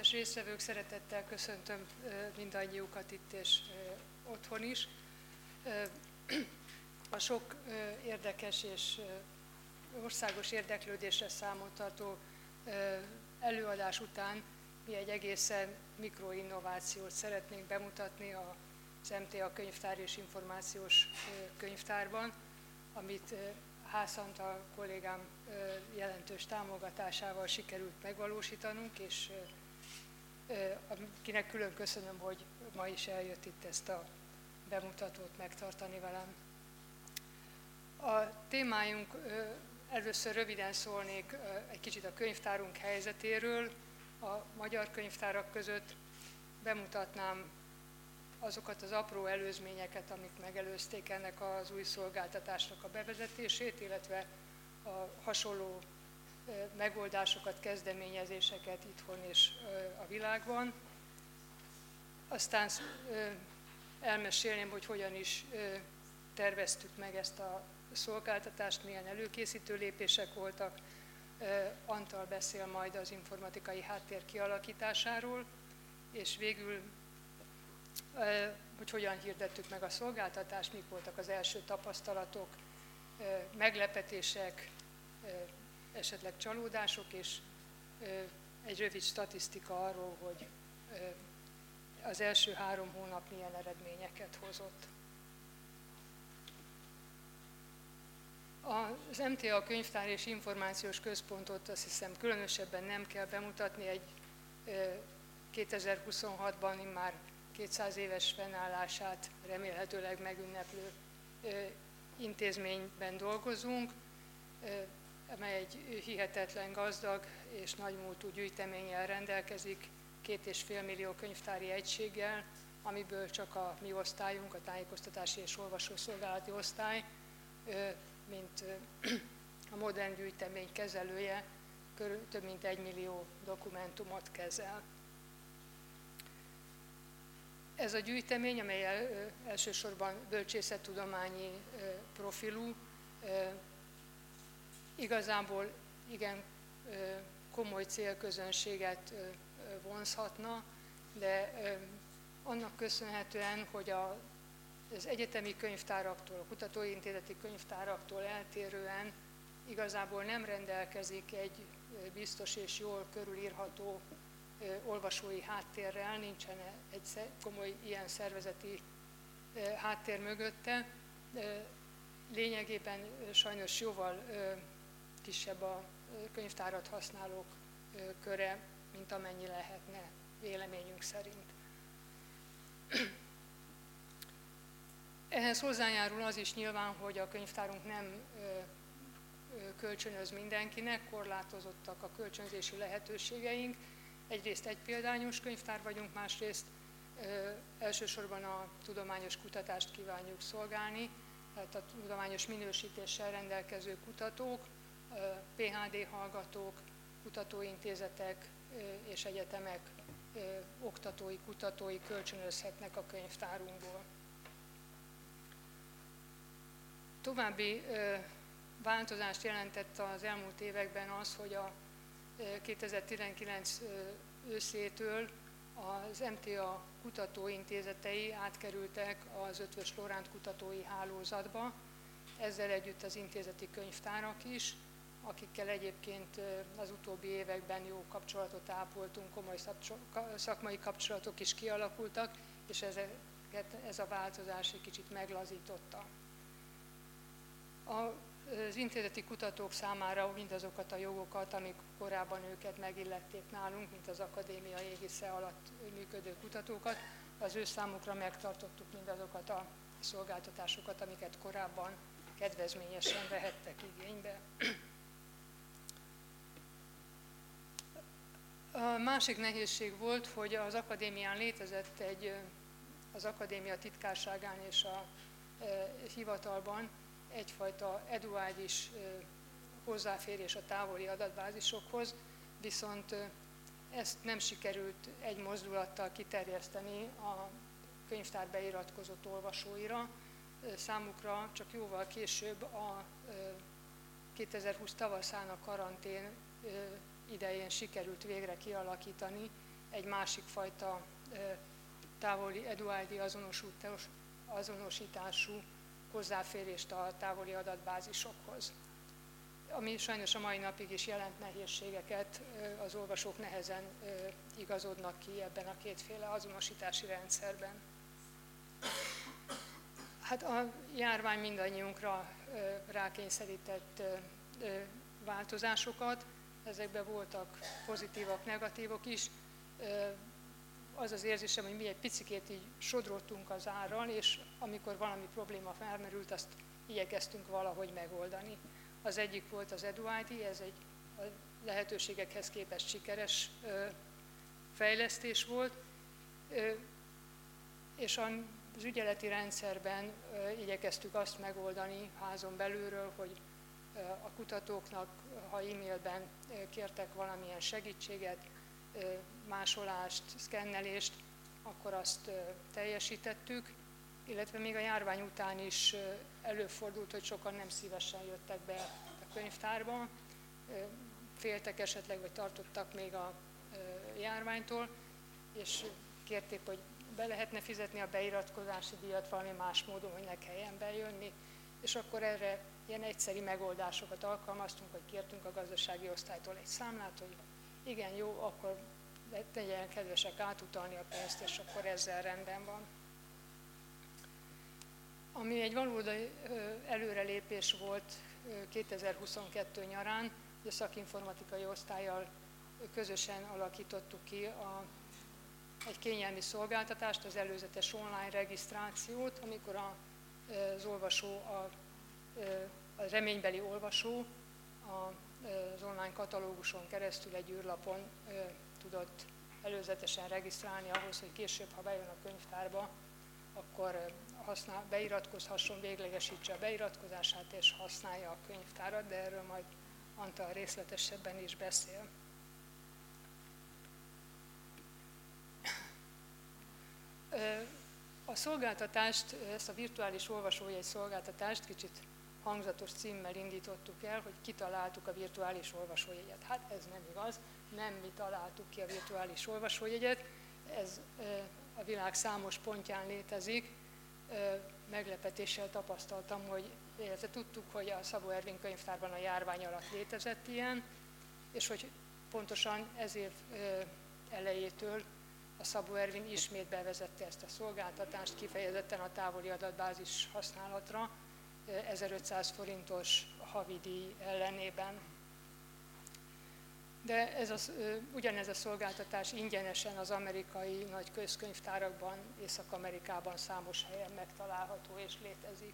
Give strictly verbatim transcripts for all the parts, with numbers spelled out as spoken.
Kedves résztvevők, szeretettel köszöntöm mindannyiukat itt és otthon is. A sok érdekes és országos érdeklődésre számot tartó előadás után mi egy egészen mikroinnovációt szeretnénk bemutatni az em té á Könyvtár és Információs Könyvtárban, amit Hász Antal kollégám jelentős támogatásával sikerült megvalósítanunk, és akinek külön köszönöm, hogy ma is eljött itt ezt a bemutatót megtartani velem. A témájunk, először röviden szólnék egy kicsit a könyvtárunk helyzetéről, a magyar könyvtárak között bemutatnám azokat az apró előzményeket, amik megelőzték ennek az új szolgáltatásnak a bevezetését, illetve a hasonló megoldásokat, kezdeményezéseket itthon és a világban. Aztán elmesélném, hogy hogyan is terveztük meg ezt a szolgáltatást, milyen előkészítő lépések voltak. Antal beszél majd az informatikai háttér kialakításáról, és végül hogy hogyan hirdettük meg a szolgáltatást, mik voltak az első tapasztalatok, meglepetések, esetleg csalódások, és egy rövid statisztika arról, hogy az első három hónap milyen eredményeket hozott. Az em té á Könyvtár és Információs Központot azt hiszem különösebben nem kell bemutatni, egy kétezer-huszonhatban immár kétszáz éves fennállását remélhetőleg megünneplő intézményben dolgozunk, amely egy hihetetlen gazdag és nagymúltú gyűjteménnyel rendelkezik, két és fél millió könyvtári egységgel, amiből csak a mi osztályunk, a tájékoztatási és olvasószolgálati osztály, mint a modern gyűjtemény kezelője, több mint egy millió dokumentumot kezel. Ez a gyűjtemény, amely elsősorban bölcsészettudományi profilú, igazából igen komoly célközönséget vonzhatna, de annak köszönhetően, hogy az egyetemi könyvtáraktól, a kutatóintézeti könyvtáraktól eltérően igazából nem rendelkezik egy biztos és jól körülírható olvasói háttérrel, nincsen egy komoly ilyen szervezeti háttér mögötte. Lényegében sajnos jóval kisebb a könyvtárat használók köre, mint amennyi lehetne véleményünk szerint. Ehhez hozzájárul az is nyilván, hogy a könyvtárunk nem kölcsönöz mindenkinek, korlátozottak a kölcsönzési lehetőségeink. Egyrészt egypéldányos könyvtár vagyunk, másrészt ö, elsősorban a tudományos kutatást kívánjuk szolgálni, tehát a tudományos minősítéssel rendelkező kutatók, ö, pé há dé hallgatók, kutatóintézetek ö, és egyetemek ö, oktatói, kutatói kölcsönözhetnek a könyvtárunkból. További ö, változást jelentett az elmúlt években az, hogy a kétezer-tizenkilenc őszétől az em té á kutatóintézetei átkerültek az Eötvös Loránd kutatói hálózatba, ezzel együtt az intézeti könyvtárak is, akikkel egyébként az utóbbi években jó kapcsolatot ápoltunk, komoly szakmai kapcsolatok is kialakultak, és ezeket, ez a változás egy kicsit meglazította. A Az intézeti kutatók számára mindazokat a jogokat, amik korábban őket megillették nálunk, mint az akadémia égisze alatt működő kutatókat, az ő számukra megtartottuk mindazokat a szolgáltatásokat, amiket korábban kedvezményesen vehettek igénybe. A másik nehézség volt, hogy az akadémián létezett egy, az akadémia titkárságán és a hivatalban egyfajta eduális hozzáférés a távoli adatbázisokhoz, viszont ezt nem sikerült egy mozdulattal kiterjeszteni a könyvtár beiratkozott olvasóira. Számukra csak jóval később a kétezer-húsz tavaszán a karantén idején sikerült végre kialakítani egy másik fajta távoli Edualdi azonosítású hozzáférést a távoli adatbázisokhoz, ami sajnos a mai napig is jelent nehézségeket, az olvasók nehezen igazodnak ki ebben a kétféle azonosítási rendszerben. Hát a járvány mindannyiunkra rákényszerített változásokat, ezekben voltak pozitívak, negatívok is. Az az érzésem, hogy mi egy picikét így sodródtunk az árral, és amikor valami probléma felmerült, azt igyekeztünk valahogy megoldani. Az egyik volt az EduID, ez egy a lehetőségekhez képest sikeres fejlesztés volt, és az ügyeleti rendszerben igyekeztük azt megoldani házon belülről, hogy a kutatóknak, ha e-mailben kértek valamilyen segítséget, másolást, szkennelést, akkor azt teljesítettük, illetve még a járvány után is előfordult, hogy sokan nem szívesen jöttek be a könyvtárba, féltek esetleg, vagy tartottak még a járványtól, és kérték, hogy be lehetne fizetni a beiratkozási díjat valami más módon, hogy ne kelljen bejönni, és akkor erre ilyen egyszeri megoldásokat alkalmaztunk, hogy kértünk a gazdasági osztálytól egy számlát, hogy igen, jó, akkor legyen kedvesek átutalni a pénzt, és akkor ezzel rendben van. Ami egy valódi előrelépés volt kétezer-huszonkettő nyarán, a szakinformatikai osztállyal közösen alakítottuk ki a, egy kényelmi szolgáltatást, az előzetes online regisztrációt, amikor a, az olvasó, a, a reménybeli olvasó az online katalóguson keresztül egy űrlapon tudott előzetesen regisztrálni ahhoz, hogy később, ha bejön a könyvtárba, akkor használ, beiratkozhasson, véglegesítse a beiratkozását és használja a könyvtárat, de erről majd Antal részletesebben is beszél. A szolgáltatást, ezt a virtuális olvasójegy szolgáltatást kicsit hangzatos címmel indítottuk el, hogy kitaláltuk a virtuális olvasójegyet. Hát ez nem igaz, nem mi találtuk ki a virtuális olvasójegyet, ez a világ számos pontján létezik. Meglepetéssel tapasztaltam, hogy illetve tudtuk, hogy a Szabó Ervin könyvtárban a járvány alatt létezett ilyen, és hogy pontosan ez év elejétől a Szabó Ervin ismét bevezette ezt a szolgáltatást, kifejezetten a távoli adatbázis használatra, ezerötszáz forintos havidíj ellenében. De ez az, ugyanez a szolgáltatás ingyenesen az amerikai nagy közkönyvtárakban, Észak-Amerikában számos helyen megtalálható és létezik.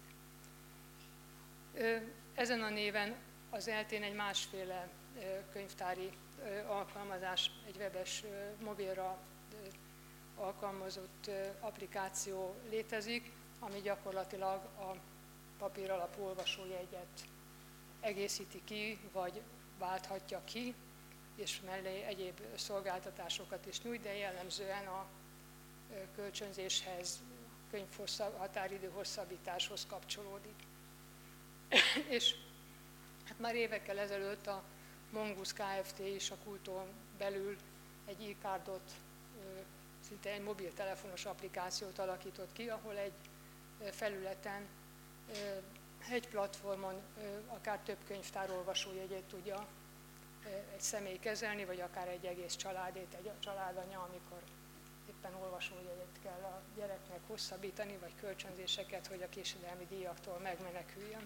Ezen a néven az eltén egy másféle könyvtári alkalmazás, egy webes, mobilra alkalmazott applikáció létezik, ami gyakorlatilag a papír alapú olvasójegyet egészíti ki, vagy válthatja ki, és mellé egyéb szolgáltatásokat is nyújt, de jellemzően a kölcsönzéshez, könyvhatáridő hosszabbításhoz kapcsolódik. És hát már évekkel ezelőtt a Mongoose Kft. És a Kulton belül egy e-cardot, szinte egy mobiltelefonos applikációt alakított ki, ahol egy felületen, egy platformon akár több könyvtár olvasójegyét tudja egy személy kezelni, vagy akár egy egész családét, egy családanya, amikor éppen olvasójegyet kell a gyereknek hosszabbítani, vagy kölcsönzéseket, hogy a késedelmi díjaktól megmeneküljön.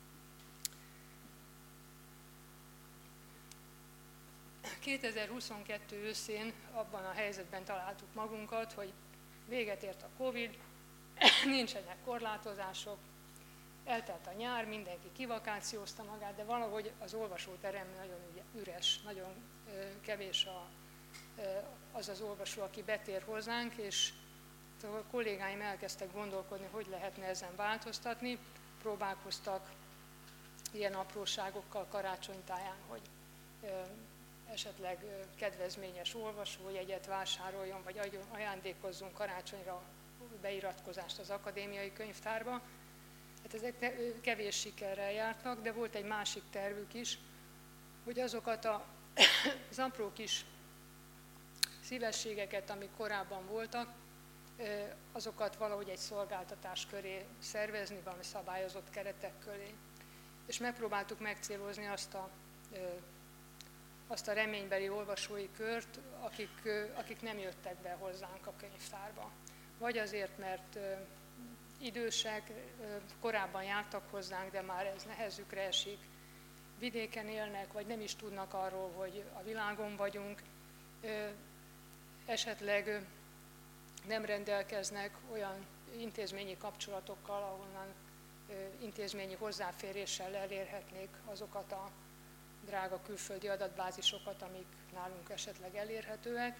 kétezer-huszonkettő őszén abban a helyzetben találtuk magunkat, hogy véget ért a Covid, nincsenek korlátozások, eltelt a nyár, mindenki kivakációzta magát, de valahogy az olvasóterem nagyon üres, nagyon kevés a, az az olvasó, aki betér hozzánk, és a kollégáim elkezdtek gondolkodni, hogy lehetne ezen változtatni, próbálkoztak ilyen apróságokkal karácsonytáján, hogy esetleg kedvezményes olvasójegyet vásároljon, vagy ajándékozzunk karácsonyra beiratkozást az akadémiai könyvtárba. Hát ezek kevés sikerrel jártak, de volt egy másik tervük is, hogy azokat a, az apró kis szívességeket, amik korábban voltak, azokat valahogy egy szolgáltatás köré szervezni, valami szabályozott keretek köré. És megpróbáltuk megcélozni azt a, azt a reménybeli olvasói kört, akik, akik nem jöttek be hozzánk a könyvtárba. Vagy azért, mert idősek, korábban jártak hozzánk, de már ez nehezükre esik, vidéken élnek, vagy nem is tudnak arról, hogy a világon vagyunk, esetleg nem rendelkeznek olyan intézményi kapcsolatokkal, ahonnan intézményi hozzáféréssel elérhetnék azokat a drága külföldi adatbázisokat, amik nálunk esetleg elérhetőek.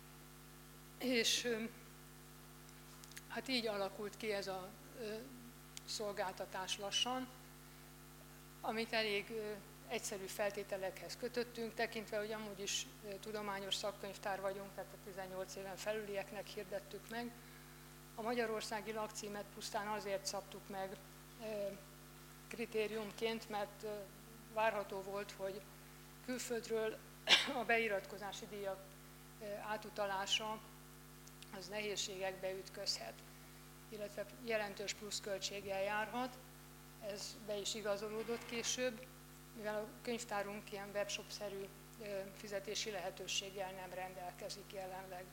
És hát így alakult ki ez a szolgáltatás lassan, amit elég egyszerű feltételekhez kötöttünk, tekintve, hogy amúgy is tudományos szakkönyvtár vagyunk, tehát a tizennyolc éven felülieknek hirdettük meg. A magyarországi lakcímet pusztán azért szabtuk meg kritériumként, mert várható volt, hogy külföldről a beiratkozási díjak átutalása az nehézségekbe ütközhet, illetve jelentős pluszköltséggel járhat. Ez be is igazolódott később, mivel a könyvtárunk ilyen webshop-szerű fizetési lehetőséggel nem rendelkezik jelenleg.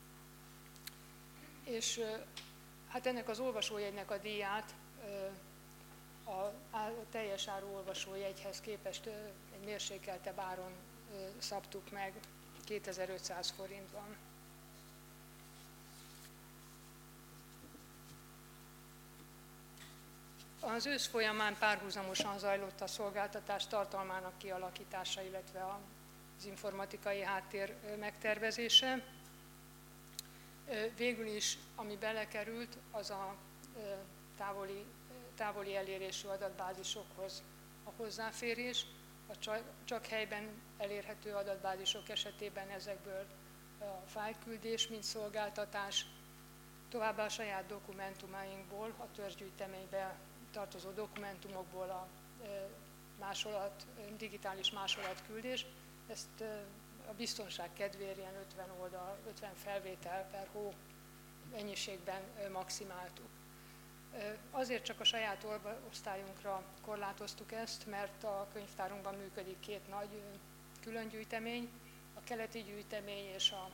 És hát ennek az olvasójegynek a díját a teljes áru olvasójegyhez képest egy mérsékeltebb áron szabtuk meg, kétezer-ötszáz forintban. Az ősz folyamán párhuzamosan zajlott a szolgáltatás tartalmának kialakítása, illetve az informatikai háttér megtervezése. Végül is, ami belekerült, az a távoli, távoli elérésű adatbázisokhoz a hozzáférés, a csak helyben elérhető adatbázisok esetében ezekből a fájlküldés, mint szolgáltatás, továbbá a saját dokumentumainkból, a törzsgyűjteménybe tartozó dokumentumokból a másolat, digitális másolatküldés. Ezt a biztonság kedvéért ilyen ötven oldal, ötven felvétel per hó mennyiségben maximáltuk. Azért csak a saját osztályunkra korlátoztuk ezt, mert a könyvtárunkban működik két nagy külön gyűjtemény, a keleti gyűjtemény és a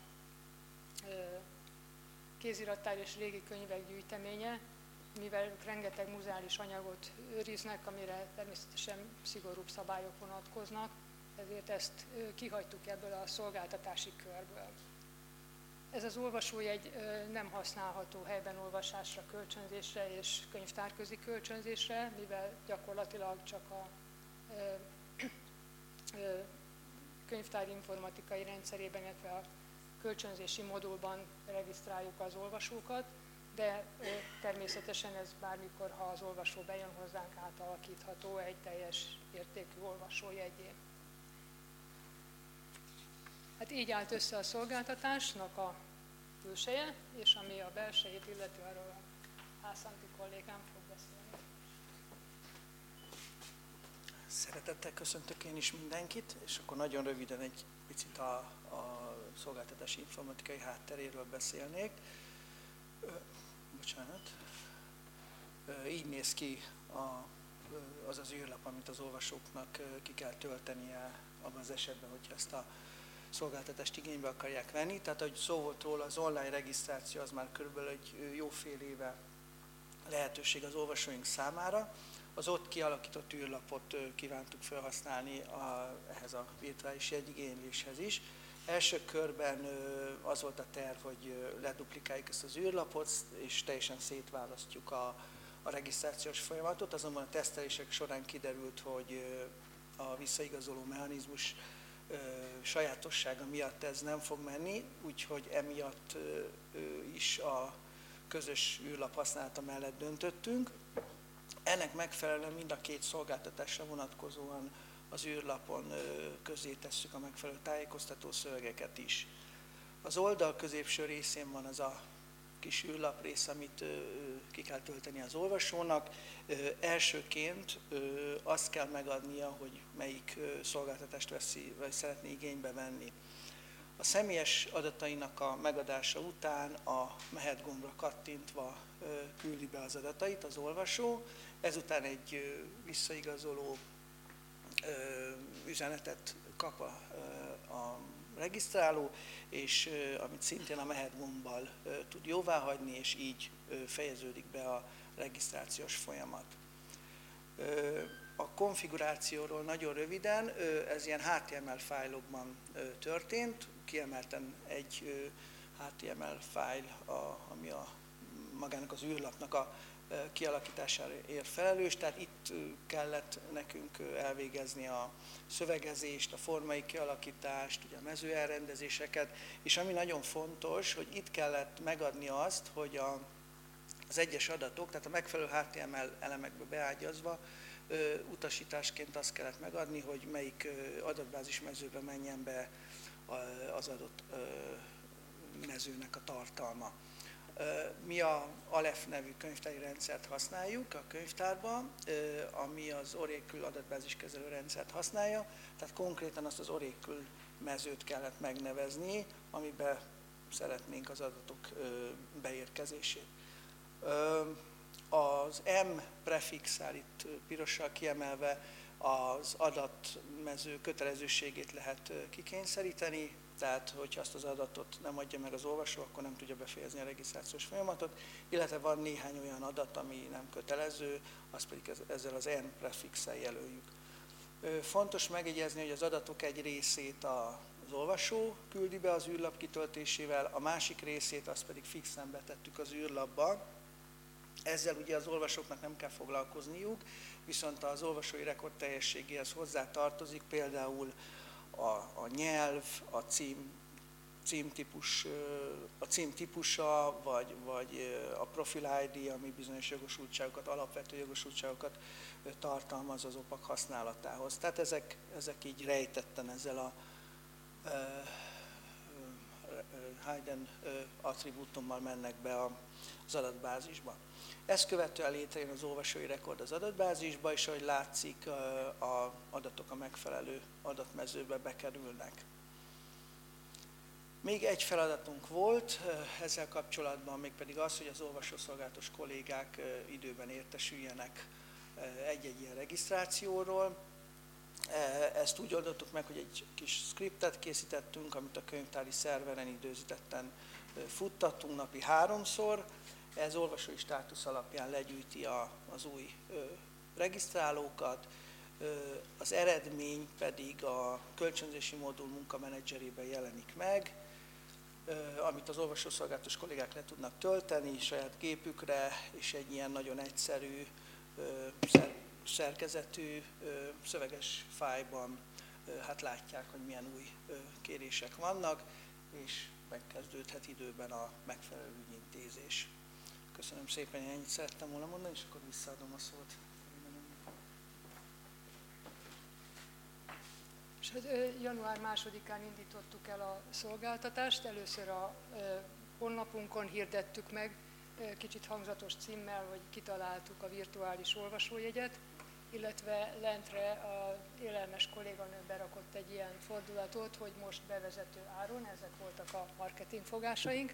kézirattár és régi könyvek gyűjteménye, mivel ők rengeteg muzeális anyagot őriznek, amire természetesen szigorúbb szabályok vonatkoznak, ezért ezt kihagytuk ebből a szolgáltatási körből. Ez az olvasójegy nem használható helyben olvasásra, kölcsönzésre és könyvtárközi kölcsönzésre, mivel gyakorlatilag csak a könyvtár informatikai rendszerében, illetve a kölcsönzési modulban regisztráljuk az olvasókat, de természetesen ez bármikor, ha az olvasó bejön hozzánk, átalakítható egy teljes értékű olvasójeggyé. Hát így állt össze a szolgáltatásnak a külseje, és ami a belsejét illeti, arról a Hászanti kollégám fog beszélni. Szeretettel köszöntök én is mindenkit, és akkor nagyon röviden egy picit a, a szolgáltatási informatikai hátteréről beszélnék. Bocsánat. Így néz ki a, az az űrlap, amit az olvasóknak ki kell töltenie abban az esetben, hogyha ezt a szolgáltatást igénybe akarják venni. Tehát, ahogy szó volt róla, az online regisztráció az már körülbelül egy jó fél éve lehetőség az olvasóink számára. Az ott kialakított űrlapot kívántuk felhasználni a, ehhez a virtuális jegyigényléshez is. Első körben az volt a terv, hogy leduplikáljuk ezt az űrlapot, és teljesen szétválasztjuk a, a regisztrációs folyamatot, azonban a tesztelések során kiderült, hogy a visszaigazoló mechanizmus sajátossága miatt ez nem fog menni, úgyhogy emiatt is a közös űrlap használata mellett döntöttünk. Ennek megfelelően mind a két szolgáltatásra vonatkozóan az űrlapon közé tesszük a megfelelő tájékoztató szövegeket is. Az oldal középső részén van az a kis űrlaprész, amit ki kell tölteni az olvasónak. Elsőként azt kell megadnia, hogy melyik szolgáltatást veszi, vagy szeretné igénybe venni. A személyes adatainak a megadása után a mehet gombra kattintva küldi be az adatait az olvasó, ezután egy visszaigazoló üzenetet kap a, a regisztráló, és amit szintén a mehet gombbal tud jóváhagyni, és így fejeződik be a regisztrációs folyamat. A konfigurációról nagyon röviden, ez ilyen há té em el fájlokban történt, kiemelten egy há té em el fájl, ami a, magának az űrlapnak a kialakításáért felelős, tehát itt kellett nekünk elvégezni a szövegezést, a formai kialakítást, ugye a mező elrendezéseket, és ami nagyon fontos, hogy itt kellett megadni azt, hogy a, az egyes adatok, tehát a megfelelő há té em el elemekbe beágyazva, utasításként azt kellett megadni, hogy melyik adatbázis mezőbe menjen be az adott mezőnek a tartalma. Mi a Aleph nevű könyvtári rendszert használjuk a könyvtárban, ami az Oracle adatbáziskezelő rendszert használja, tehát konkrétan azt az Oracle mezőt kellett megnevezni, amiben szeretnénk az adatok beérkezését. Az M prefixál itt pirossal kiemelve az adatmező kötelezőségét lehet kikényszeríteni, tehát hogyha azt az adatot nem adja meg az olvasó, akkor nem tudja befejezni a regisztrációs folyamatot, illetve van néhány olyan adat, ami nem kötelező, azt pedig ezzel az N prefixel jelöljük. Fontos megjegyezni, hogy az adatok egy részét az olvasó küldi be az űrlap kitöltésével, a másik részét azt pedig fixen betettük az űrlapba. Ezzel ugye az olvasóknak nem kell foglalkozniuk, viszont az olvasói rekord teljességéhez hozzá tartozik például a, a nyelv, a cím, címtípus, a cím típusa, vagy, vagy a profil i dé, ami bizonyos jogosultságokat, alapvető jogosultságokat tartalmaz az opak használatához. Tehát ezek, ezek így rejtetten ezzel a hidden attribútummal mennek be az adatbázisba. Ezt követően létrejön az olvasói rekord az adatbázisba, és ahogy látszik, az adatok a megfelelő adatmezőbe bekerülnek. Még egy feladatunk volt ezzel kapcsolatban, mégpedig az, hogy az olvasószolgálatos kollégák időben értesüljenek egy-egy ilyen regisztrációról. Ezt úgy oldottuk meg, hogy egy kis scriptet készítettünk, amit a könyvtári szerveren időzítetten futtattunk napi háromszor. Ez olvasói státusz alapján legyűjti a, az új ö, regisztrálókat, ö, az eredmény pedig a kölcsönzési modul munkamenedzserében jelenik meg, ö, amit az olvasószolgálatos kollégák le tudnak tölteni saját gépükre, és egy ilyen nagyon egyszerű ö, szer, szerkezetű ö, szöveges fájlban ö, hát látják, hogy milyen új ö, kérések vannak, és megkezdődhet időben a megfelelő ügyintézés. Köszönöm szépen, én ennyit szerettem volna mondani, és akkor visszaadom a szót. És hát, január másodikán indítottuk el a szolgáltatást, először a honlapunkon hirdettük meg, kicsit hangzatos címmel, hogy kitaláltuk a virtuális olvasójegyet, illetve lentre a élelmes kolléganő berakott egy ilyen fordulatot, hogy most bevezető áron, ezek voltak a marketingfogásaink,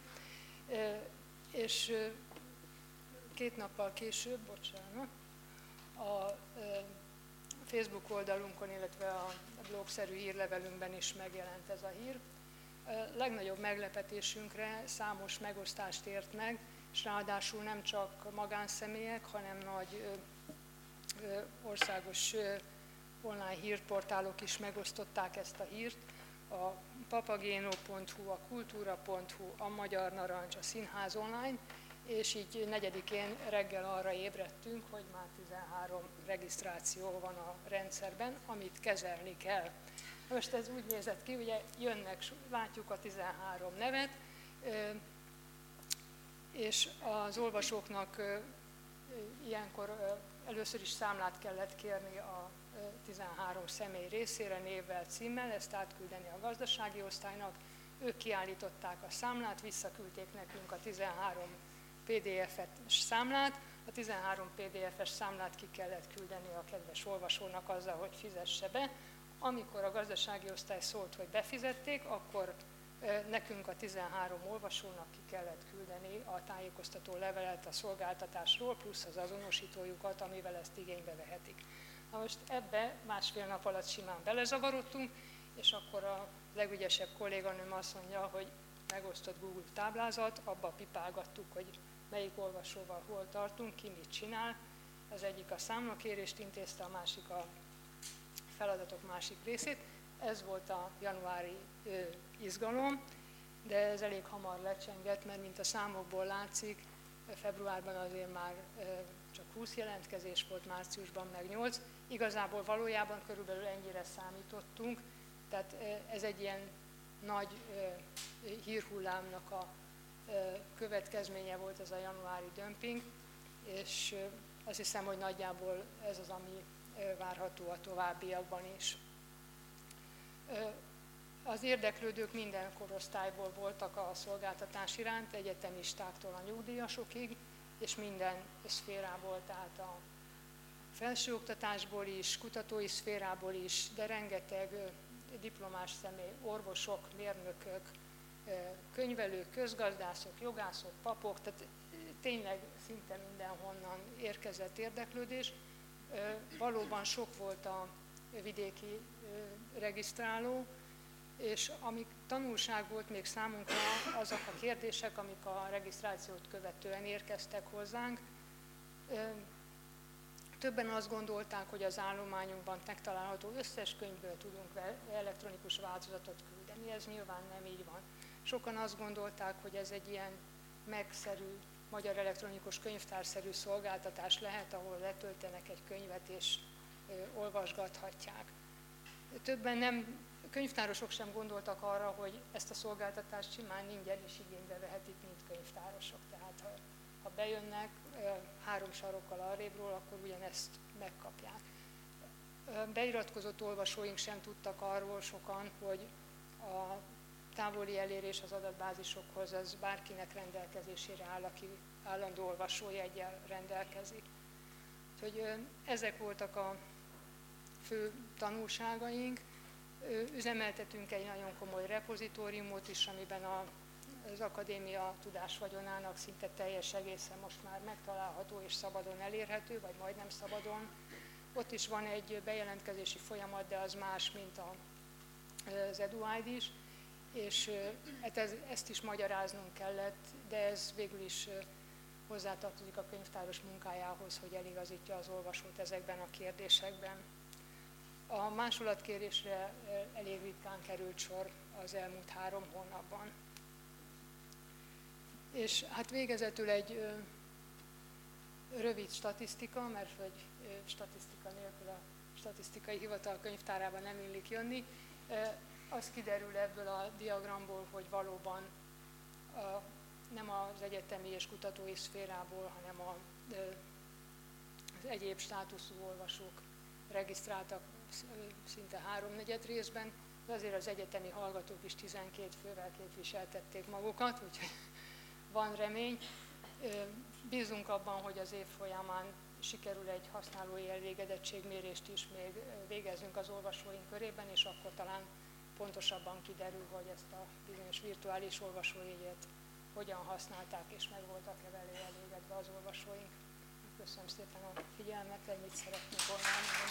és két nappal később, bocsánat, a Facebook oldalunkon, illetve a blogszerű hírlevelünkben is megjelent ez a hír. A legnagyobb meglepetésünkre számos megosztást ért meg, és ráadásul nem csak magánszemélyek, hanem nagy országos online hírportálok is megosztották ezt a hírt. A papageno pont hu, a kultúra pont hu, a Magyar Narancs, a Színház online, és így negyedikén reggel arra ébredtünk, hogy már tizenhárom regisztráció van a rendszerben, amit kezelni kell. Most ez úgy nézett ki, ugye jönnek, látjuk a tizenhárom nevet, és az olvasóknak ilyenkor először is számlát kellett kérni a tizenhárom személy részére, névvel, címmel, ezt átküldeni a gazdasági osztálynak. Ők kiállították a számlát, visszaküldték nekünk a tizenhárom pé dé ef-es számlát. A tizenhárom pé dé ef-es számlát ki kellett küldeni a kedves olvasónak azzal, hogy fizesse be. Amikor a gazdasági osztály szólt, hogy befizették, akkor Nekünk a tizenhárom olvasónak ki kellett küldeni a tájékoztató levelet a szolgáltatásról, plusz az azonosítójukat, amivel ezt igénybe vehetik. Na most ebbe másfél nap alatt simán belezavarodtunk, és akkor a legügyesebb kolléganőm azt mondja, hogy megosztott Google táblázat, abba pipálgattuk, hogy melyik olvasóval hol tartunk, ki mit csinál. Az egyik a számlakérést intézte, a másik a feladatok másik részét. Ez volt a januári ö, izgalom, de ez elég hamar lecsengett, mert mint a számokból látszik, februárban azért már ö, csak húsz jelentkezés volt, márciusban meg nyolc. Igazából valójában körülbelül ennyire számítottunk, tehát ö, ez egy ilyen nagy ö, hírhullámnak a ö, következménye volt ez a januári dömping, és ö, azt hiszem, hogy nagyjából ez az, ami ö, várható a továbbiakban is. Az érdeklődők minden korosztályból voltak a szolgáltatás iránt, egyetemistáktól a nyugdíjasokig, és minden szférából, tehát a felsőoktatásból is, kutatói szférából is, de rengeteg diplomás személy, orvosok, mérnökök, könyvelők, közgazdászok, jogászok, papok, tehát tényleg szinte mindenhonnan érkezett érdeklődés. Valóban sok volt a vidéki regisztráló, és ami tanulság volt még számunkra, azok a kérdések, amik a regisztrációt követően érkeztek hozzánk. Többen azt gondolták, hogy az állományunkban megtalálható összes könyvből tudunk elektronikus változatot küldeni, ez nyilván nem így van. Sokan azt gondolták, hogy ez egy ilyen megszerű, magyar elektronikus könyvtárszerű szolgáltatás lehet, ahol letöltenek egy könyvet és ö, olvasgathatják. Többen nem, könyvtárosok sem gondoltak arra, hogy ezt a szolgáltatást simán ingyen is igénybe vehetik, mint könyvtárosok. Tehát ha, ha bejönnek ö, három sarokkal arrébről, akkor ugyanezt megkapják. Ö, beiratkozott olvasóink sem tudtak arról sokan, hogy a távoli elérés az adatbázisokhoz, az bárkinek rendelkezésére áll, aki állandó olvasójeggyel rendelkezik. Úgyhogy ezek voltak a fő tanulságaink. Üzemeltetünk egy nagyon komoly repozitóriumot is, amiben az akadémia tudásvagyonának szinte teljes egészen most már megtalálható és szabadon elérhető, vagy majdnem szabadon. Ott is van egy bejelentkezési folyamat, de az más, mint az EduID is. És hát ez, ezt is magyaráznunk kellett, de ez végül is hozzátartozik a könyvtáros munkájához, hogy eligazítja az olvasót ezekben a kérdésekben. A másolatkérésre elég ritkán került sor az elmúlt három hónapban. És hát végezetül egy rövid statisztika, mert hogy statisztika nélkül a statisztikai hivatal könyvtárában nem illik jönni. Az kiderül ebből a diagramból, hogy valóban a, nem az egyetemi és kutatói szférából, hanem a, az egyéb státuszú olvasók regisztráltak szinte háromnegyed részben, de azért az egyetemi hallgatók is tizenkét fővel képviseltették magukat, úgyhogy van remény. Bízunk abban, hogy az év folyamán sikerül egy használói elégedettségmérést is még végezzünk az olvasóink körében, és akkor talán pontosabban kiderül, hogy ezt a bizonyos virtuális olvasójegyet hogyan használták, és meg voltak-e vele elégedve az olvasóink. Köszönöm szépen a figyelmet, ennyit szeretnék volna.